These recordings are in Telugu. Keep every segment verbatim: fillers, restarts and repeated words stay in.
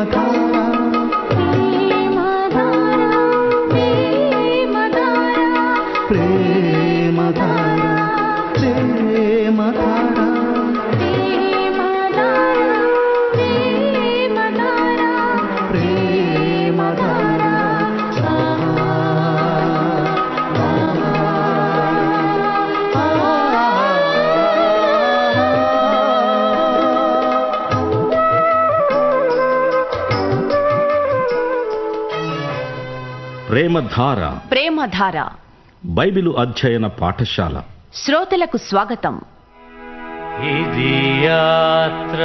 ప్రేమధార ప్రేమధార బైబిలు అధ్యయన పాఠశాల శ్రోతలకు స్వాగతం. ఇది యాత్ర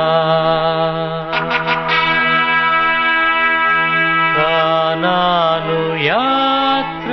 కానాను యాత్ర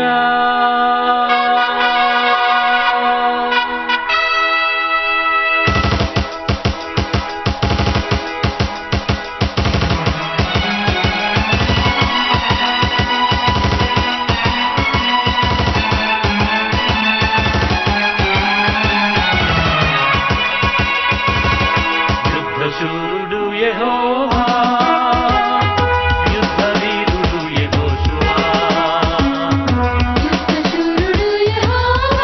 శూరుడు యెహోవా యుద్ధ వీరుడు యెహోషువా యుద్ధ శూరుడు యెహోవా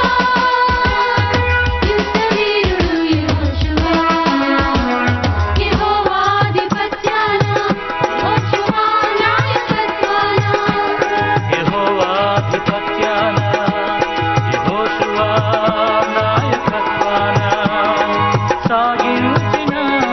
యుద్ధ వీరుడు యెహోషువా యెహోవా అధిపత్యాన యెహోషువా నాయకత్వాన యెహోవా అధిపత్యాన యెహోషువా నాయకత్వాన సాగించిన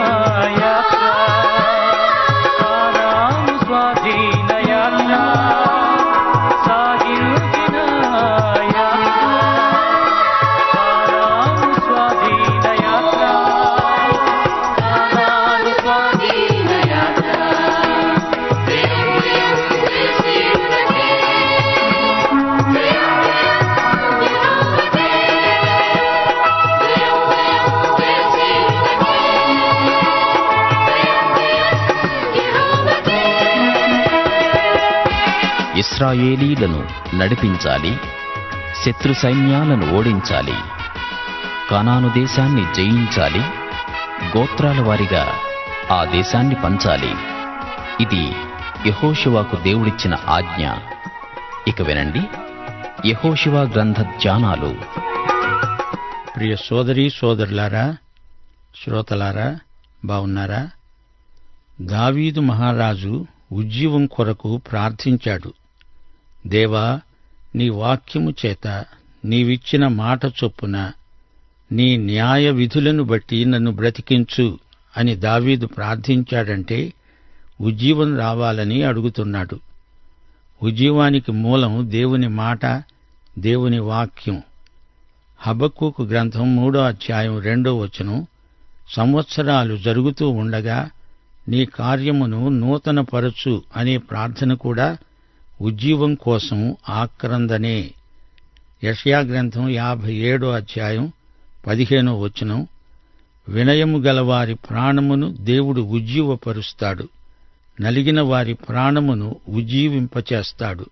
ఇశ్రాయేలీలను నడిపించాలి, శత్రు సైన్యాలను ఓడించాలి, కానాను దేశాన్ని జయించాలి, గోత్రాల వారిగా ఆ దేశాన్ని పంచాలి. ఇది యెహోషువకు దేవుడిచ్చిన ఆజ్ఞ. ఇక వినండి యెహోషువ గ్రంథ ధ్యానాలు. ప్రియ సోదరీ సోదరులారా, శ్రోతలారా, బావున్నారా? దావీదు మహారాజు ఉజ్జీవం కొరకు ప్రార్థించాడు. దేవా, నీ వాక్యము చేత నీవిచ్చిన మాట చొప్పున నీ న్యాయ విధులను బట్టి నన్ను బ్రతికించు అని దావీదు ప్రార్థించాడంటే ఉజ్జీవం రావాలని అడుగుతున్నాడు. ఉజ్జీవానికి మూలం దేవుని మాట, దేవుని వాక్యం. హబక్కూకు గ్రంథం మూడో అధ్యాయం రెండో వచనం, సంవత్సరాలు జరుగుతూ ఉండగా నీ కార్యమును నూతనపరచు అనే ప్రార్థన కూడా ఉజ్జీవం కోసం ఆక్రందనే. యెషయా గ్రంథం యాభై ఏడో అధ్యాయం పదిహేనో వచనం, వినయము గలవారి ప్రాణమును దేవుడు ఉజ్జీవపరుస్తాడు, నలిగిన వారి ప్రాణమును ఉజ్జీవింపచేస్తాడు.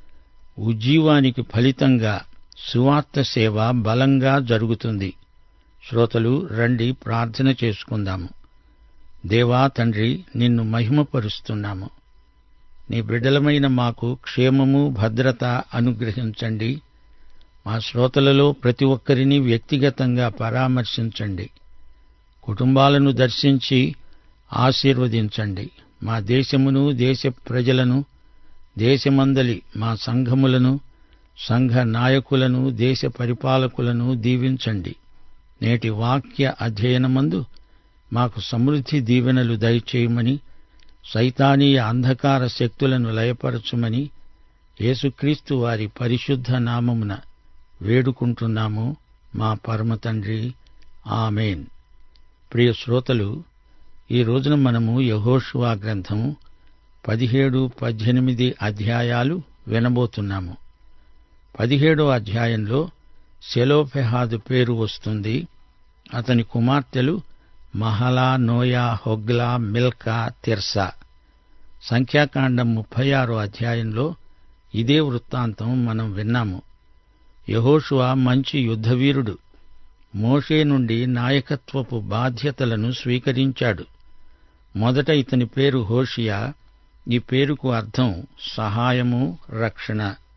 ఉజ్జీవానికి ఫలితంగా సువార్త సేవ బలంగా జరుగుతుంది. శ్రోతలు రండి, ప్రార్థన చేసుకుందాము. దేవా తండ్రి, నిన్ను మహిమపరుస్తున్నాము. నీ బిడ్డలమైన మాకు క్షేమము, భద్రత అనుగ్రహించండి. మా శ్రోతలలో ప్రతి ఒక్కరిని వ్యక్తిగతంగా పరామర్శించండి. కుటుంబాలను దర్శించి ఆశీర్వదించండి. మా దేశమును, దేశ ప్రజలను, దేశమందలి మా సంఘములను, సంఘ నాయకులను, దేశ పరిపాలకులను దీవించండి. నేటి వాక్య అధ్యయనమందు మాకు సమృద్ధి దీవెనలు దయచేయమని, సైతానీయ అంధకార శక్తులను లయపరచుమని యేసుక్రీస్తు వారి పరిశుద్ధ నామమున వేడుకుంటున్నాము మా పరమతండ్రి. ఆమేన్. ప్రియ శ్రోతలు, ఈ రోజున మనము యెహోషువ గ్రంథం పదిహేడు పద్దెనిమిది అధ్యాయాలు వినబోతున్నాము. పదిహేడో అధ్యాయంలో సెలోఫెహాదు పేరు వస్తుంది. అతని కుమార్తెలు Mahlah, Noah, Hoglah, Milcah, Tirzah. సంఖ్యాకాండం ముప్పై ఆరో అధ్యాయంలో ఇదే వృత్తాంతం మనం విన్నాము. యెహోషువ మంచి యుద్ధవీరుడు. మోషే నుండి నాయకత్వపు బాధ్యతలను స్వీకరించాడు. మొదట ఇతని పేరు హోషియా. ఈ పేరుకు అర్థం సహాయము, రక్షణ.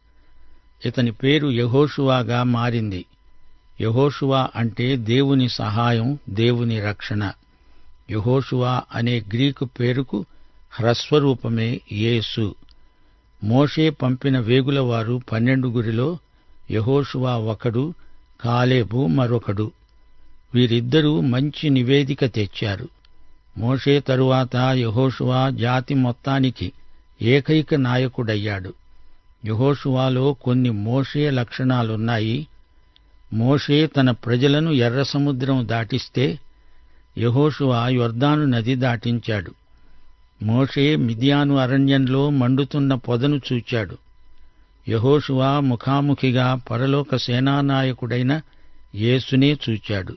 ఇతని పేరు యెహోషువాగా మారింది. యెహోషువా అంటే దేవుని సహాయం, దేవుని రక్షణ. యెహోషువా అనే గ్రీకు పేరుకు హ్రస్వరూపమే యేసు. మోషే పంపిన వేగులవారు పన్నెండుగురిలో యెహోషువా ఒకడు, కాలేబు మరొకడు. వీరిద్దరూ మంచి నివేదిక తెచ్చారు. మోషే తరువాత యెహోషువా జాతి మొత్తానికి ఏకైక నాయకుడయ్యాడు. యెహోషువాలో కొన్ని మోషే లక్షణాలున్నాయి. మోషే తన ప్రజలను ఎర్ర సముద్రం దాటిస్తే యెహోషువా యొర్దాను నది దాటించాడు. మోషే మిద్యాను అరణ్యంలో మండుతున్న పొదను చూచాడు. యెహోషువా ముఖాముఖిగా పరలోక సేనానాయకుడైన యేసునే చూచాడు.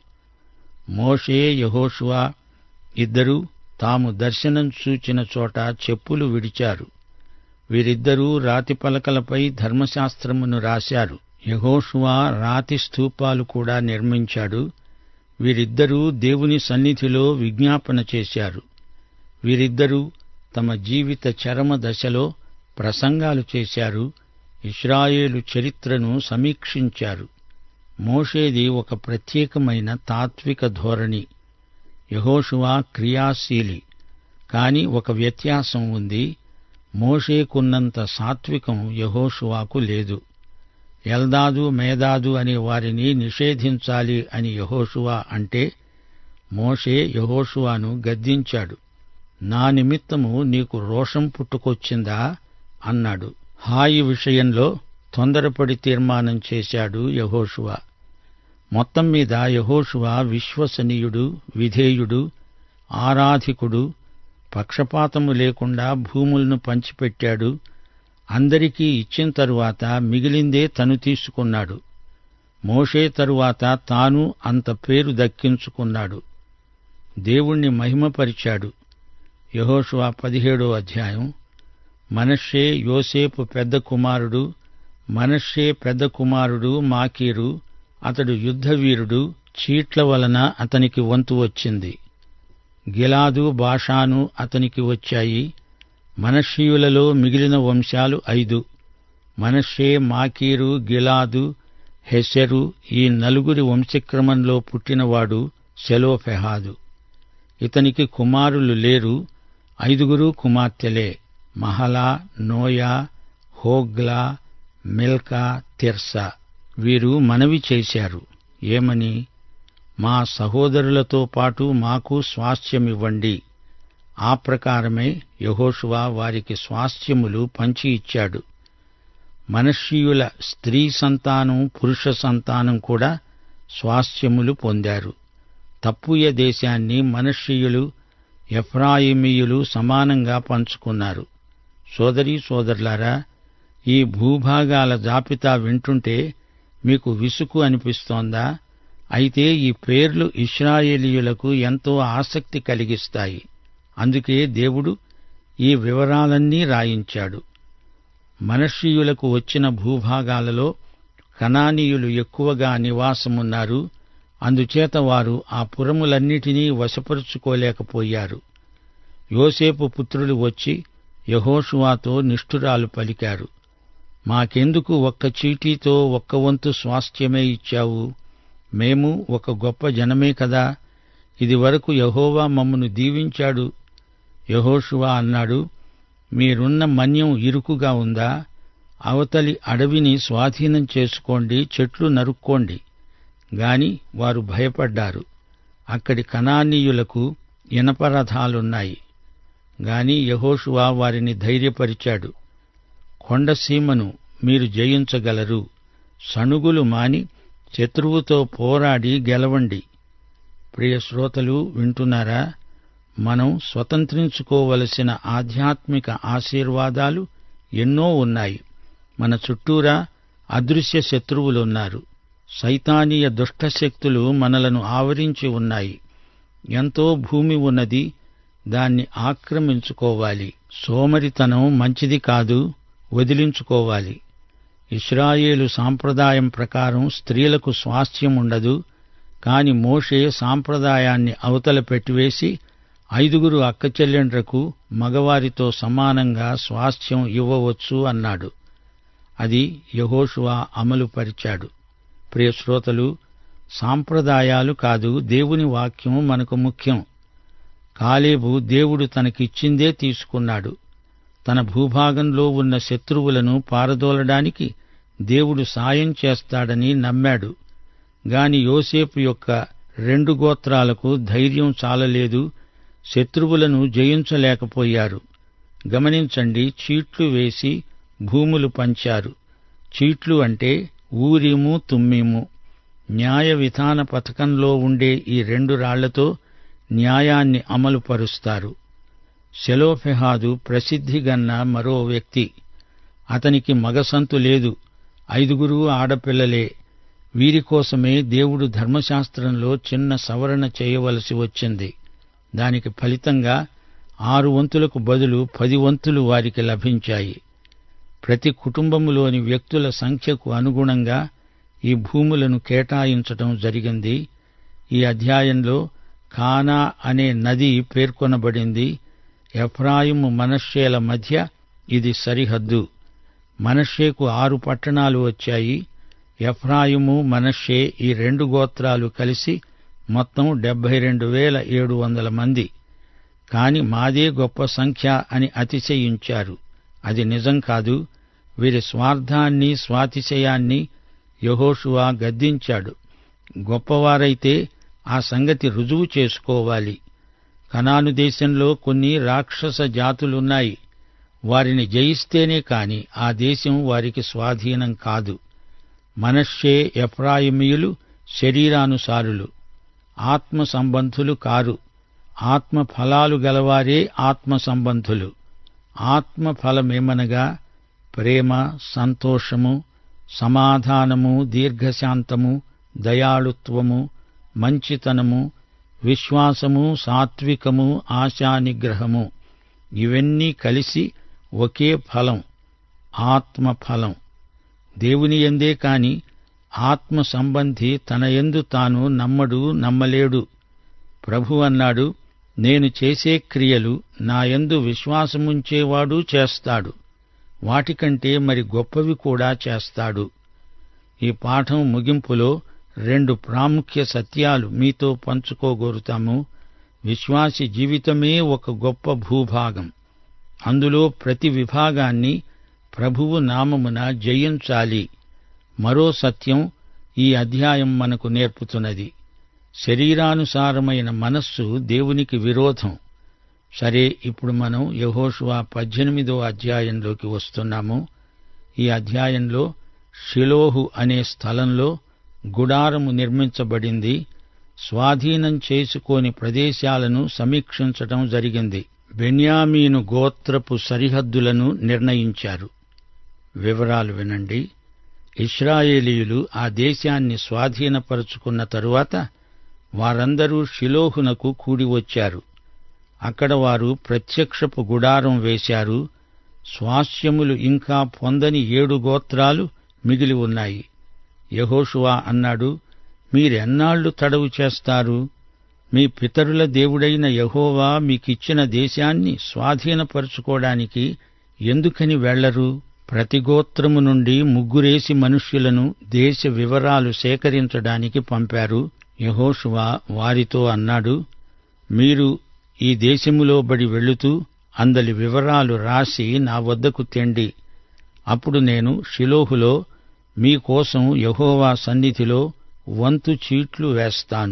మోషే, యెహోషువా ఇద్దరూ తాము దర్శనం చూచిన చోట చెప్పులు విడిచారు. వీరిద్దరూ రాతి పలకలపై ధర్మశాస్త్రమును రాశారు. యెహోషువా రాతి స్తూపాలు కూడా నిర్మించాడు. వీరిద్దరూ దేవుని సన్నిధిలో విజ్ఞాపన చేశారు. వీరిద్దరూ తమ జీవిత చరమ దశలో ప్రసంగాలు చేశారు. ఇశ్రాయేలు చరిత్రను సమీక్షించారు. మోషేది ఒక ప్రత్యేకమైన తాత్విక ధోరణి, యెహోషువా క్రియాశీలి. కాని ఒక వ్యత్యాసం ఉంది. మోషేకున్నంత సాత్వికం యెహోషువాకు లేదు. ఎల్దాదు, మేదాదు అనే వారిని నిషేధించాలి అని యెహోషువా అంటే మోషే యెహోషువాను గద్దించాడు. నా నిమిత్తము నీకు రోషం పుట్టుకొచ్చిందా అన్నాడు. హాయి విషయంలో తొందరపడి తీర్మానం చేశాడు యెహోషువా. మొత్తం మీద యెహోషువా విశ్వసనీయుడు, విధేయుడు, ఆరాధికుడు. పక్షపాతము లేకుండా భూములను పంచిపెట్టాడు. అందరికీ ఇచ్చిన తరువాత మిగిలిందే తను తీసుకున్నాడు. మోషే తరువాత తాను అంత పేరు దక్కించుకున్నాడు. దేవుణ్ణి మహిమపరిచాడు. యెహోషువ పదిహేడో అధ్యాయం. మనష్షే యోసేపు పెద్ద కుమారుడు. మనష్షే పెద్ద కుమారుడు మాకీరు. అతడు యుద్ధవీరుడు. చీట్ల వలన అతనికి వంతు వచ్చింది. గిలాదు, బాషాను అతనికి వచ్చాయి. మనష్షీయులలో మిగిలిన వంశాలు ఐదు. మనష్షే, మాకీరు, గిలాదు, హెసెరు. ఈ నలుగురి వంశక్రమంలో పుట్టినవాడు సెలోఫెహాదు. ఇతనికి కుమారులు లేరు. ఐదుగురు కుమార్తెలే, Mahlah, Noah, Hoglah, Milcah, Tirzah. వీరు మనవి చేశారు. ఏమని? మా సహోదరులతో పాటు మాకు స్వాస్థ్యమివ్వండి. ఆ ప్రకారమే యెహోషువ వారికి స్వాస్థ్యములు పంచి ఇచ్చాడు. మనష్షీయుల స్త్రీ సంతానం, పురుష సంతానం కూడా స్వాస్థ్యములు పొందారు. తప్పూయ దేశాన్ని మనష్షీయులు, ఎఫ్రాయిమీయులు సమానంగా పంచుకున్నారు. సోదరీ సోదరులారా, ఈ భూభాగాల జాబితా వింటుంటే మీకు విసుగు అనిపిస్తోందా? అయితే ఈ పేర్లు ఇశ్రాయేలీయులకు ఎంతో ఆసక్తి కలిగిస్తాయి. అందుకే దేవుడు ఈ వివరాలన్నీ రాయించాడు. మనష్షీయులకు వచ్చిన భూభాగాలలో కనానీయులు ఎక్కువగా నివాసమున్నారు. అందుచేత వారు ఆ పురములన్నిటినీ వశపరుచుకోలేకపోయారు. యోసేపు పుత్రులు వచ్చి యెహోషువాతో నిష్ఠురాలు పలికారు. మాకెందుకు ఒక్క చీటీతో ఒక్క వంతు స్వాస్థ్యమే ఇచ్చావు? మేము ఒక గొప్ప జనమే కదా. ఇదివరకు యెహోవా మమ్మను దీవించాడు. యెహోషువా అన్నాడు, మీరున్న మన్యం ఇరుకుగా ఉందా? అవతలి అడవిని స్వాధీనం చేసుకోండి, చెట్లు నరుక్కోండి. గాని వారు భయపడ్డారు. అక్కడి కనానీయులకు ఇనపరథాలున్నాయి. గాని యెహోషువా వారిని ధైర్యపరిచాడు. కొండసీమను మీరు జయించగలరు. సణుగులు మాని శత్రువుతో పోరాడి గెలవండి. ప్రియ శ్రోతలు వింటున్నారా? మనం స్వతంత్రించుకోవలసిన ఆధ్యాత్మిక ఆశీర్వాదాలు ఎన్నో ఉన్నాయి. మన చుట్టూరా అదృశ్య శత్రువులున్నారు. సైతానీయ దుష్టశక్తులు మనలను ఆవరించి ఉన్నాయి. ఎంతో భూమి ఉన్నది, దాన్ని ఆక్రమించుకోవాలి. సోమరితనం మంచిది కాదు, వదిలించుకోవాలి. ఇశ్రాయేలు సాంప్రదాయం ప్రకారం స్త్రీలకు స్వాస్థ్యం ఉండదు. కాని మోషే సాంప్రదాయాన్ని అవతల పెట్టివేసి ఐదుగురు అక్కచెల్లెండ్రకు మగవారితో సమానంగా స్వాస్థ్యం ఇవ్వవచ్చు అన్నాడు. అది యెహోషువ అమలుపరిచాడు. ప్రియ శ్రోతలు, సాంప్రదాయాలు కాదు, దేవుని వాక్యం మనకు ముఖ్యం. కాలేబు దేవుడు తనకిచ్చిందే తీసుకున్నాడు. తన భూభాగంలో ఉన్న శత్రువులను పారదోలడానికి దేవుడు సాయం చేస్తాడని నమ్మాడు. గాని యోసేపు యొక్క రెండు గోత్రాలకు ధైర్యం చాలలేదు, శత్రువులను జయించలేకపోయారు. గమనించండి, చీట్లు వేసి భూములు పంచారు. చీట్లు అంటే ఊరీము, తుమ్మీము. న్యాయ విధాన పథకంలో ఉండే ఈ రెండు రాళ్లతో న్యాయాన్ని అమలుపరుస్తారు. సెలోఫెహాదు ప్రసిద్ధిగన్న మరో వ్యక్తి. అతనికి మగసంతు లేదు, ఐదుగురు ఆడపిల్లలే. వీరికోసమే దేవుడు ధర్మశాస్త్రంలో చిన్న సవరణ చేయవలసి వచ్చింది. దానికి ఫలితంగా ఆరు వంతులకు బదులు పది వంతులు వారికి లభించాయి. ప్రతి కుటుంబములోని వ్యక్తుల సంఖ్యకు అనుగుణంగా ఈ భూములను కేటాయించటం జరిగింది. ఈ అధ్యాయంలో కానా అనే నది పేర్కొనబడింది. ఎఫ్రాయిము మనష్షేల మధ్య ఇది సరిహద్దు. మనష్షేకు ఆరు పట్టణాలు వచ్చాయి. ఎఫ్రాయిము, మనష్షే ఈ రెండు గోత్రాలు కలిసి మొత్తం డెబ్బై రెండు వేల ఏడు వందల మంది. కాని మాదే గొప్ప సంఖ్య అని అతిశయించారు. అది నిజం కాదు. వీరి స్వార్థాన్ని, స్వాతిశయాన్ని యెహోషువ గద్దించాడు. గొప్పవారైతే ఆ సంగతి రుజువు చేసుకోవాలి. కనాను దేశంలో కొన్ని రాక్షస జాతులున్నాయి. వారిని జయిస్తేనే కాని ఆ దేశం వారికి స్వాధీనం కాదు. మనష్షే, ఎఫ్రాయిమీయులు శరీరానుసారులు, ఆత్మ సంబంధులు కారు. ఆత్మ ఫలాలు గలవారే ఆత్మ సంబంధులు. ఆత్మ ఫలమేమనగా ప్రేమ, సంతోషము, సమాధానము, దీర్ఘశాంతము, దయాళుత్వము, మంచితనము, విశ్వాసము, సాత్వికము, ఆశానిగ్రహము. ఇవన్నీ కలిసి ఒకే ఫలం, ఆత్మఫలం. దేవుని యందే కాని ఆత్మ సంబంధి తన యందు తాను నమ్మడు, నమ్మలేడు. ప్రభు అన్నాడు, నేను చేసే క్రియలు నా యందు విశ్వాసముంచేవాడు చేస్తాడు, వాటికంటే మరి గొప్పవి కూడా చేస్తాడు. ఈ పాఠం ముగింపులో రెండు ప్రాముఖ్య సత్యాలు మీతో పంచుకోగోరుతాము. విశ్వాసి జీవితమే ఒక గొప్ప భూభాగం. అందులో ప్రతి విభాగాన్ని ప్రభువు నామమున జయించాలి. మరో సత్యం ఈ అధ్యాయం మనకు నేర్పుతున్నది. శరీరానుసారమైన మనస్సు దేవునికి విరోధం. సరే, ఇప్పుడు మనం యెహోషువ పద్దెనిమిదో అధ్యాయంలోకి వస్తున్నాము. ఈ అధ్యాయంలో షిలోహు అనే స్థలంలో గుడారము నిర్మించబడింది. స్వాధీనం చేసుకోని ప్రదేశాలను సమీక్షించటం జరిగింది. బెన్యామీను గోత్రపు సరిహద్దులను నిర్ణయించారు. వివరాలు వినండి. ఇశ్రాయేలీయులు ఆ దేశాన్ని స్వాధీనపరుచుకున్న తరువాత వారందరూ షిలోహునకు కూడివచ్చారు. అక్కడ వారు ప్రత్యక్షపు గుడారం వేశారు. స్వాస్థ్యములు ఇంకా పొందని ఏడు గోత్రాలు మిగిలి ఉన్నాయి. యెహోషువ అన్నాడు, మీరెన్నాళ్లు తడవు చేస్తారు? మీ పితరుల దేవుడైన యెహోవా మీకిచ్చిన దేశాన్ని స్వాధీనపరుచుకోవడానికి ఎందుకని వెళ్లరు? ప్రతి గోత్రము నుండి ముగ్గురేసి మనుష్యులను దేశ వివరాలు సేకరించడానికి పంపారు. యెహోషువ వారితో అన్నాడు, మీరు ఈ దేశములో బడి వెళుతూ అందలి వివరాలు రాసి నా వద్దకు తెండి. అప్పుడు నేను షిలోహులో మీకోసం యెహోవా సన్నిధిలో వంతు చీట్లు వేస్తాను.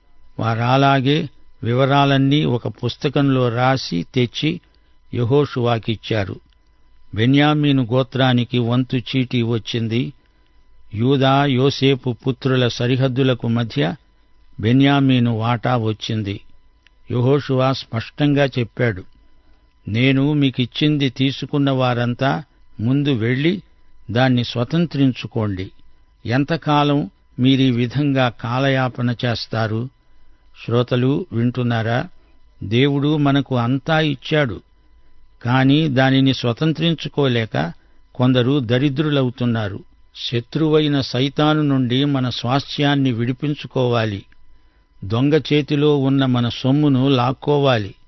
వారాలాగే వివరాలన్నీ ఒక పుస్తకంలో రాసి తెచ్చి యెహోషువాకిచ్చారు. బెన్యామీను గోత్రానికి వంతు చీటీ వచ్చింది. యూదా, యోసేపు పుత్రుల సరిహద్దులకు మధ్య బెన్యామీను వాటా వచ్చింది. యెహోషువ స్పష్టంగా చెప్పాడు, నేను మీకిచ్చింది తీసుకున్న వారంతా ముందు వెళ్లి దాన్ని స్వతంత్రించుకోండి. ఎంతకాలం మీరీ విధంగా కాలయాపన చేస్తారు? శ్రోతలు వింటున్నారా? దేవుడు మనకు అంతా ఇచ్చాడు, కాని దానిని స్వతంత్రించుకోలేక కొందరు దరిద్రులవుతున్నారు. శత్రువైన సైతాను నుండి మన స్వాస్థ్యాన్ని విడిపించుకోవాలి. దొంగ చేతిలో ఉన్న మన సొమ్మును లాక్కోవాలి.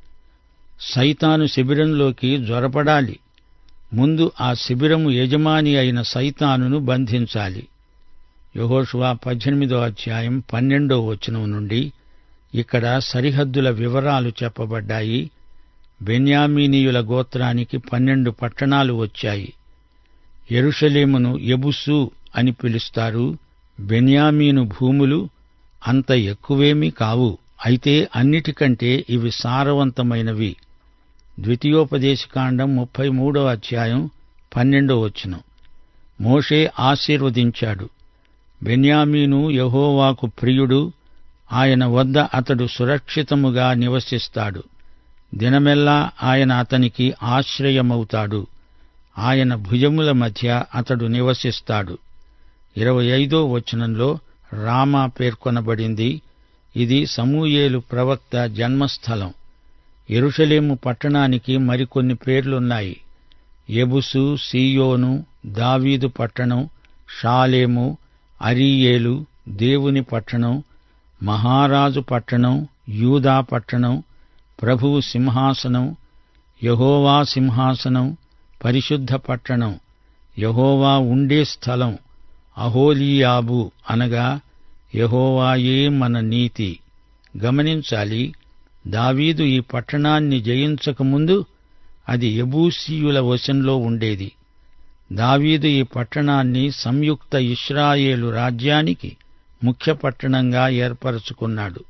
సైతాను శిబిరంలోకి జొరపడాలి. ముందు ఆ శిబిరము యజమాని అయిన సైతానును బంధించాలి. యెహోషువ పద్దెనిమిదో అధ్యాయం పన్నెండో వచనం నుండి ఇక్కడ సరిహద్దుల వివరాలు చెప్పబడ్డాయి. బెన్యామీనీయుల గోత్రానికి పన్నెండు పట్టణాలు వచ్చాయి. యెరూషలేమును యెబుసు అని పిలుస్తారు. బెన్యామీను భూములు అంత ఎక్కువేమీ కావు, అయితే అన్నిటికంటే ఇవి సారవంతమైనవి. ద్వితీయోపదేశకాండం ముప్పై మూడో అధ్యాయం పన్నెండో వచనం. మోషే ఆశీర్వదించాడు. బెన్యామీను యెహోవాకు ప్రియుడు, ఆయన వద్ద అతడు సురక్షితముగా నివసిస్తాడు. దినమెల్లా ఆయన అతనికి ఆశ్రయమవుతాడు. ఆయన భుజముల మధ్య అతడు నివసిస్తాడు. ఇరవై ఐదో వచనంలో రామా పేర్కొనబడింది. ఇది సమూయేలు ప్రవక్త జన్మస్థలం. యెరూషలేము పట్టణానికి మరికొన్ని పేర్లున్నాయి. యెబుసు, సీయోను, దావీదు పట్టణం, షాలేము, అరీయేలు, దేవుని పట్టణం, మహారాజు పట్టణం, యూదా పట్టణం, ప్రభువు సింహాసనం, యెహోవా సింహాసనం, పరిశుద్ధ పట్టణం, యెహోవా ఉండే స్థలం, అహోలీయాబు అనగా యెహోవాయే మన నీతి. గమనించాలి, దావీదు ఈ పట్టణాన్ని జయించకముందు అది యెబూసీయుల వశంలో ఉండేది. దావీదు ఈ పట్టణాన్ని సంయుక్త ఇశ్రాయేలు రాజ్యానికి ముఖ్య పట్టణంగా ఏర్పరచుకున్నాడు.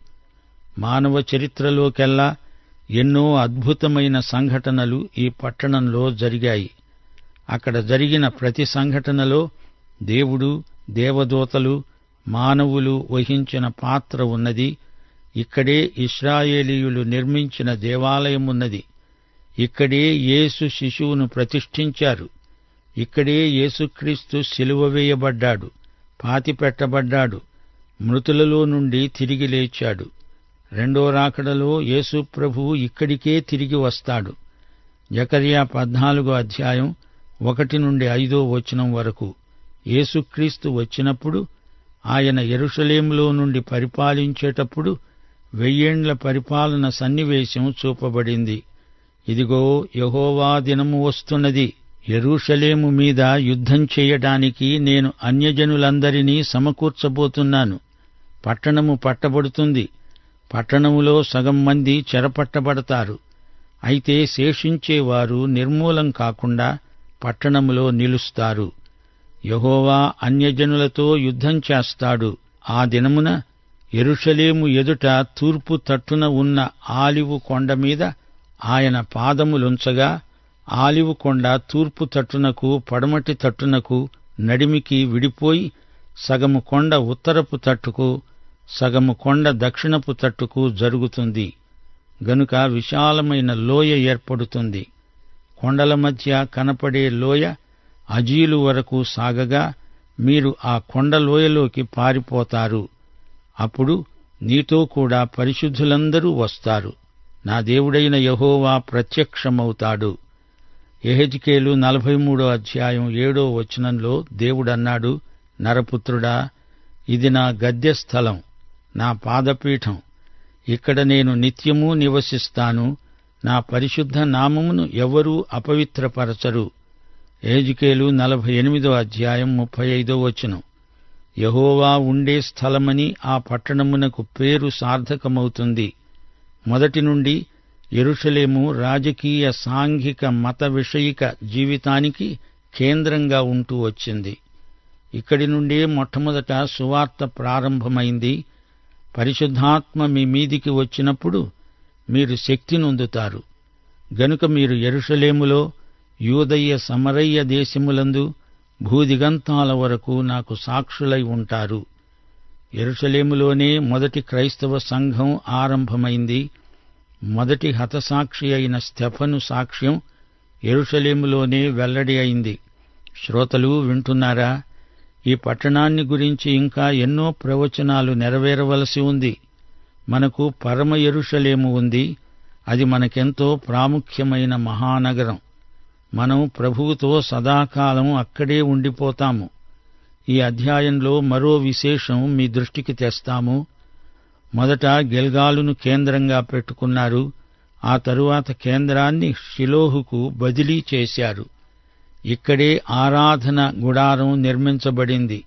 మానవ చరిత్రలోకెల్లా ఎన్నో అద్భుతమైన సంఘటనలు ఈ పట్టణంలో జరిగాయి. అక్కడ జరిగిన ప్రతి సంఘటనలో దేవుడు, దేవదూతలు, మానవులు వహించిన పాత్ర ఉన్నది. ఇక్కడే ఇశ్రాయేలీయులు నిర్మించిన దేవాలయమున్నది. ఇక్కడే యేసు శిశువును ప్రతిష్ఠించారు. ఇక్కడే యేసుక్రీస్తు సిలువ వేయబడ్డాడు, పాతిపెట్టబడ్డాడు, మృతులలో నుండి తిరిగి లేచాడు. రెండో రాకడలో యేసు ప్రభువు ఇక్కడికే తిరిగి వస్తాడు. జకర్యా పద్నాలుగో అధ్యాయం ఒకటి నుండి ఐదో వచనం వరకు యేసుక్రీస్తు వచ్చినప్పుడు ఆయన యెరూషలేములో నుండి పరిపాలించేటప్పుడు వెయ్యేండ్ల పరిపాలన సన్నివేశం చూపబడింది. ఇదిగో యెహోవా దినము వస్తున్నది, యెరూషలేము మీద యుద్ధం చేయడానికి నేను అన్యజనులందరినీ సమకూర్చబోతున్నాను. పట్టణము పట్టబడుతుంది. పట్టణములో సగం మంది చెరపట్టబడతారు. అయితే శేషించేవారు నిర్మూలం కాకుండా పట్టణములో నిలుస్తారు. యెహోవా అన్యజనులతో యుద్ధం చేస్తాడు. ఆ దినమున యెరూషలేము ఎదుట తూర్పు తట్టున ఉన్న ఆలివు కొండ మీద ఆయన పాదములుంచగా, ఆలివు కొండ తూర్పు తట్టునకు పడమటి తట్టునకు నడిమికి విడిపోయి సగము కొండ ఉత్తరపు తట్టుకు, సగము కొండ దక్షిణపు తట్టుకు జరుగుతుంది. గనుక విశాలమైన లోయ ఏర్పడుతుంది. కొండల మధ్య కనపడే లోయ అజీలు వరకు సాగగా మీరు ఆ కొండ లోయలోకి పారిపోతారు. అప్పుడు నీతో కూడా పరిశుద్ధులందరూ వస్తారు. నా దేవుడైన యెహోవా ప్రత్యక్షమవుతాడు. యెహెజ్కేలు నలభై మూడో అధ్యాయం ఏడో వచనంలో దేవుడన్నాడు, నరపుత్రుడా, ఇది నా గద్దె స్థలం, నా పాదపీఠం. ఇక్కడ నేను నిత్యమూ నివసిస్తాను. నా పరిశుద్ధ నామమును ఎవ్వరూ అపవిత్రపరచరు. యెహెజ్కేలు నలభై ఎనిమిదో అధ్యాయం ముప్పై ఐదో వచనం. యెహోవా ఉండే స్థలమని ఆ పట్టణమునకు పేరు సార్థకమవుతుంది. మొదటి నుండి యెరూషలేము రాజకీయ, సాంఘిక, మత విషయిక జీవితానికి కేంద్రంగా ఉంటూ వచ్చింది. ఇక్కడి నుండే మొట్టమొదట సువార్త ప్రారంభమైంది. పరిశుద్ధాత్మ మీ మీదికి వచ్చినప్పుడు మీరు శక్తి నొందుతారు. గనుక మీరు యెరూషలేములో, యూదయ్య సమరయ్య దేశములందు భూదిగంతాల వరకు నాకు సాక్షులై ఉంటారు. యెరూషలేములోనే మొదటి క్రైస్తవ సంఘం ఆరంభమైంది. మొదటి హతసాక్షి అయిన స్టెఫను సాక్ష్యం యెరూషలేములోనే వెల్లడి అయింది. శ్రోతలు వింటున్నారా? ఈ పట్టణాన్ని గురించి ఇంకా ఎన్నో ప్రవచనాలు నెరవేరవలసి ఉంది. మనకు పరమ యెరూషలేము ఉంది. అది మనకెంతో ప్రాముఖ్యమైన మహానగరం. మనం ప్రభువుతో సదాకాలం అక్కడే ఉండిపోతాము. ఈ అధ్యాయంలో మరో విశేషం మీ దృష్టికి తెస్తాము. మొదట గిల్గాలును కేంద్రంగా పెట్టుకున్నారు. ఆ తరువాత కేంద్రాన్ని షిలోహుకు బదిలీ చేశారు. ఇక్కడే ఆరాధన గుడారం నిర్మించబడింది.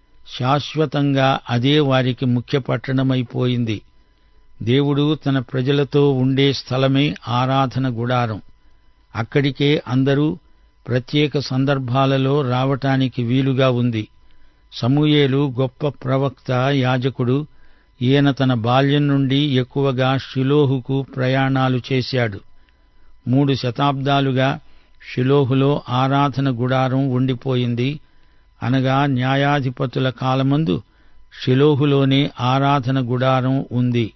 శాశ్వతంగా అదే వారికి ముఖ్య పట్టణమైపోయింది. దేవుడు తన ప్రజలతో ఉండే స్థలమే ఆరాధన గుడారం. అక్కడికే అందరూ ప్రత్యేక సందర్భాలలో రావటానికి వీలుగా ఉంది. సమూయేలు గొప్ప ప్రవక్త, యాజకుడు. ఈయన తన బాల్యం నుండి ఎక్కువగా షిలోహుకు ప్రయాణాలు చేశాడు. మూడు శతాబ్దాలుగా షిలోహులో ఆరాధన గుడారం ఉండిపోయింది. అనగా న్యాయాధిపతుల కాలమందు షిలోహులోనే ఆరాధన గుడారం ఉంది.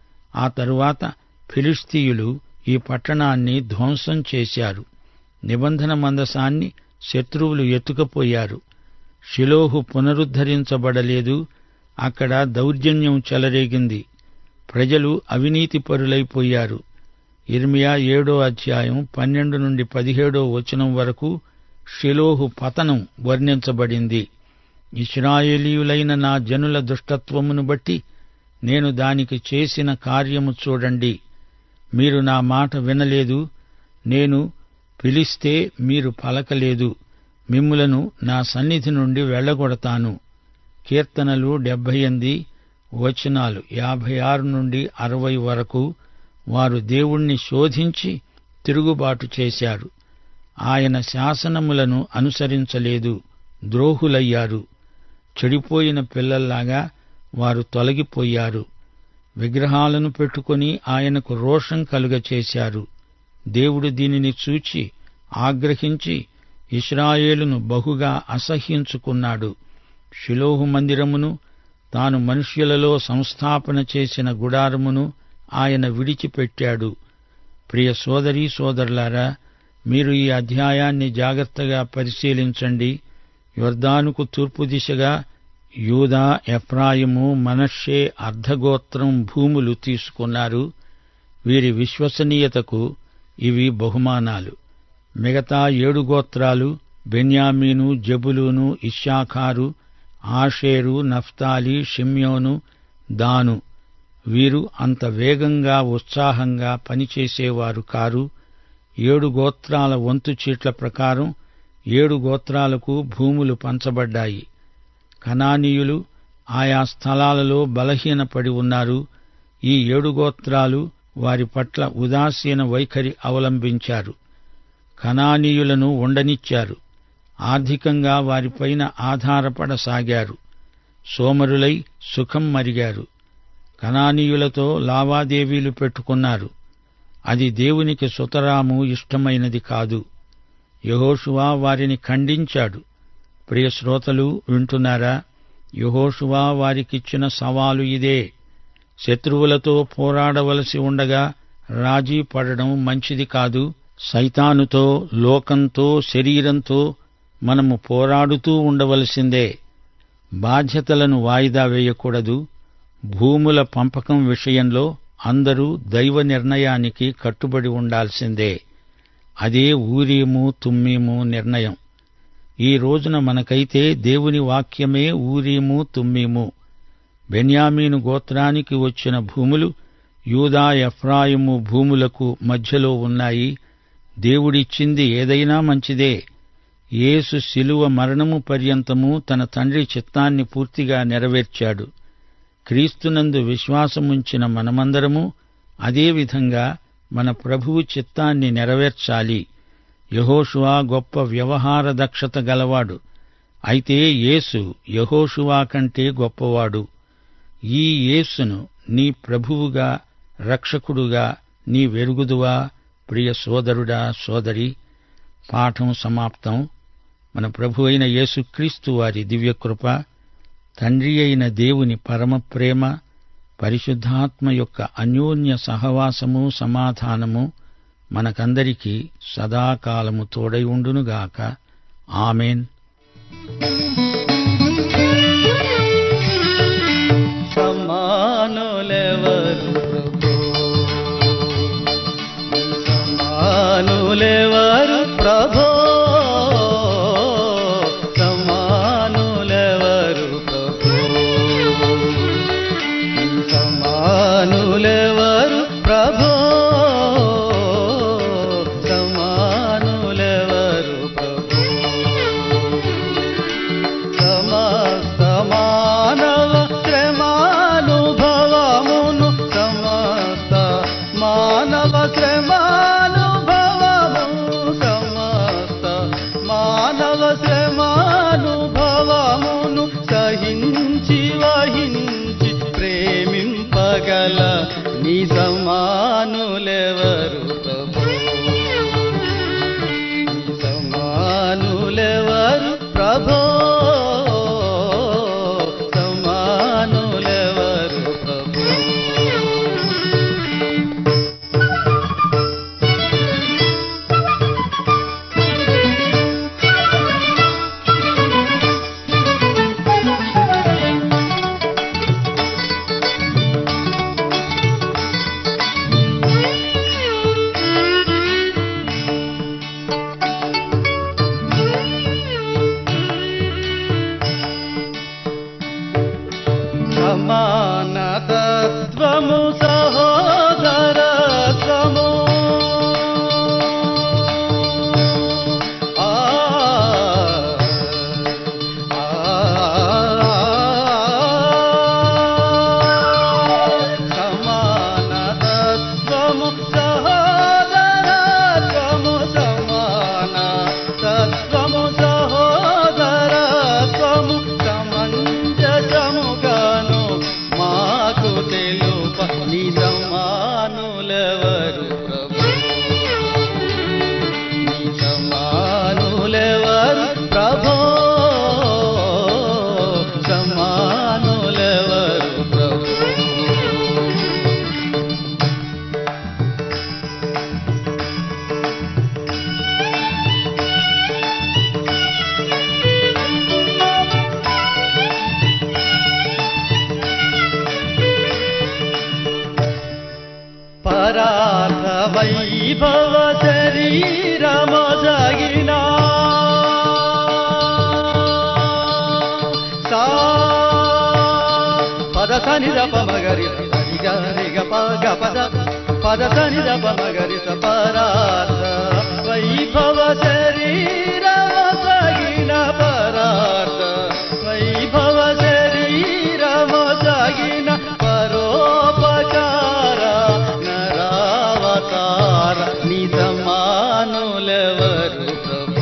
ఆ తరువాత ఫిలిష్తీయులు ఈ పట్టణాన్ని ధ్వంసం చేశారు. నిబంధన మందసాన్ని శత్రువులు ఎత్తుకుపోయారు. షిలోహు పునరుద్ధరించబడలేదు. అక్కడ దౌర్జన్యం చెలరేగింది. ప్రజలు అవినీతిపరులైపోయారు. ఇర్మియా ఏడో అధ్యాయం పన్నెండు నుండి పదిహేడో వచనం వరకు షిలోహు పతనం వర్ణించబడింది. ఇశ్రాయేలీయులైన నా జనుల దుష్టత్వమును బట్టి నేను దానికి చేసిన కార్యము చూడండి. మీరు నా మాట వినలేదు. నేను పిలిస్తే మీరు పలకలేదు. మిమ్ములను నా సన్నిధి నుండి వెళ్ళగొడతాను. కీర్తనలు డెబ్బై ఎనిమిది వచనాలు యాభై ఆరు నుండి అరవై వరకు. వారు దేవుణ్ణి శోధించి తిరుగుబాటు చేశారు. ఆయన శాసనములను అనుసరించలేదు. ద్రోహులయ్యారు. చెడిపోయిన పిల్లల్లాగా వారు తొలగిపోయారు. విగ్రహాలను పెట్టుకుని ఆయనకు రోషం కలుగచేశారు. దేవుడు దీనిని చూచి ఆగ్రహించి ఇశ్రాయేలును బహుగా అసహ్యించుకున్నాడు. షిలోహు మందిరమును, తాను మనుష్యులలో సంస్థాపన చేసిన గుడారమును ఆయన విడిచిపెట్టాడు. ప్రియ సోదరీ సోదరులారా, మీరు ఈ అధ్యాయాన్ని జాగ్రత్తగా పరిశీలించండి. యొర్దానుకు తూర్పు దిశగా యూదా, ఎఫ్రాయిము, మనష్షే అర్ధగోత్రం భూములు తీసుకున్నారు. వీరి విశ్వసనీయతకు ఇవి బహుమానాలు. మిగతా ఏడు గోత్రాలు బెన్యామీను, జెబులూను, ఇశ్శాఖారు, ఆషేరు, నఫ్తాలి, షిమ్యోను, దాను వీరు అంత వేగంగా ఉత్సాహంగా పనిచేసేవారు కారు. ఏడు గోత్రాల వంతు చీట్ల ప్రకారం ఏడు గోత్రాలకు భూములు పంచబడ్డాయి. కనానీయులు ఆయా స్థలాలలో బలహీనపడి ఉన్నారు. ఈ ఏడు గోత్రాలు వారి పట్ల ఉదాసీన వైఖరి అవలంబించారు. కనానీయులను ఉండనిచ్చారు. ఆర్థికంగా వారిపైన ఆధారపడసాగారు. సోమరులై సుఖం మరిగారు. కనానీయులతో లావాదేవీలు పెట్టుకున్నారు. అది దేవునికి సుతరాము ఇష్టమైనది కాదు. యెహోషువ వారిని ఖండించాడు. ప్రియ శ్రోతలు వింటున్నారా? యెహోషువ వారికిచ్చిన సవాలు ఇదే. శత్రువులతో పోరాడవలసి ఉండగా రాజీ పడడం మంచిది కాదు. సైతానుతో, లోకంతో, శరీరంతో మనము పోరాడుతూ ఉండవలసిందే. బాధ్యతలను వాయిదా వేయకూడదు. భూముల పంపకం విషయంలో అందరూ దైవ నిర్ణయానికి కట్టుబడి ఉండాల్సిందే. అదే ఊరీము తుమ్మీము నిర్ణయం. ఈ రోజున మనకైతే దేవుని వాక్యమే ఊరీము తుమ్మీము. బెన్యామీను గోత్రానికి వచ్చిన భూములు యూదా, ఎఫ్రాయిము భూములకు మధ్యలో ఉన్నాయి. దేవుడిచ్చింది ఏదైనా మంచిదే. యేసు శిలువ మరణము పర్యంతము తన తండ్రి చిత్తాన్ని పూర్తిగా నెరవేర్చాడు. క్రీస్తునందు విశ్వాసముంచిన మనమందరము అదేవిధంగా మన ప్రభువు చిత్తాన్ని నెరవేర్చాలి. యెహోషువ గొప్ప వ్యవహార దక్షత గలవాడు. అయితే యేసు యెహోషువ కంటే గొప్పవాడు. ఈ యేసును నీ ప్రభువుగా, రక్షకుడుగా నీ వెరుగుదువా? ప్రియ సోదరుడా, సోదరి. పాఠం సమాప్తం. మన ప్రభు అయిన యేసుక్రీస్తు వారి దివ్యకృప, తండ్రి అయిన దేవుని పరమ ప్రేమ, పరిశుద్ధాత్మ యొక్క అన్యోన్య సహవాసము, సమాధానము మనకందరికీ సదాకాలము తోడై ఉండునుగాక. ఆమేన్. సమానులెవరు ప్రభు, సమానులెవరు ప్రభు, సమానులెవరు ప్రభు, సమానులెవరు ప్రభు, శ్రమానుభవము సమస్త మానవ శ్రమానుభవమును సహించి వహించి ప్రేమింపగల నీ సమానులెవరు ప్రభు నీ సమానులెవరు ప్రభు సమానులెవరు ప్రభు సమానతత్వము సహోదరత్వము ఆ ఆ సమానతత్వము సహోదరత్వము సమాన తత్వము సహోదరత్వము సమంజసముగాను మాకు తెలుప నీ సమానులెవరు ప్రభు నీ సమానులెవరు ప్రభు సమానులెవరు ప్రభు పరార్థ వైభవ శరీరమొసగిన సా పద సని ద ప మగరి సని గ రి గ ప గ పద పద సని ద ప మగరి స పరార్థ వైభవ శరీరమొసగిన పరార్థ వైభవ శరీరమొసగిన పరోపకార నరావతార నీ సమానులెవరు ప్రభు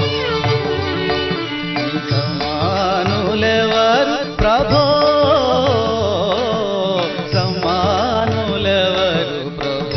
నీ సమానులెవరు ప్రభు సమానులెవరు ప్రభు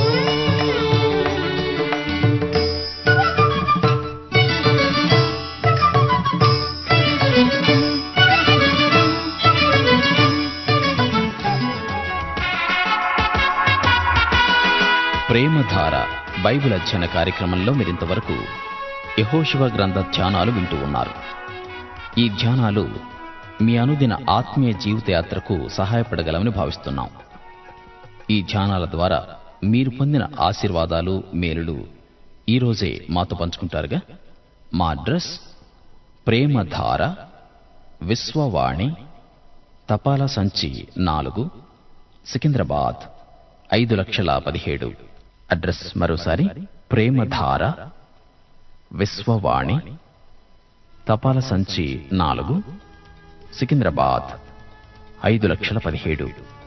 ప్రేమధార బైబిల్ అధ్యయన కార్యక్రమంలో మీరింతవరకు యెహోషువ గ్రంథ ధ్యానాలు వింటూ ఉన్నారు. ఈ ధ్యానాలు మీ అనుదిన ఆత్మీయ జీవితయాత్రకు సహాయపడగలమని భావిస్తున్నాం. ఈ ధ్యానాల ద్వారా మీరు పొందిన ఆశీర్వాదాలు మేలులు ఈరోజే మాతో పంచుకుంటారుగా. మా అడ్రస్ ప్రేమధార, విశ్వవాణి, తపాలా సంచి నాలుగు, సికింద్రాబాద్ ఐదు లక్షల పదిహేడు. అడ్రస్ మరోసారి ప్రేమధార, విశ్వవాణి, తపాలా సంచి నాలుగు, సికింద్రాబాద్ ఐదు లక్షల పదిహేడు.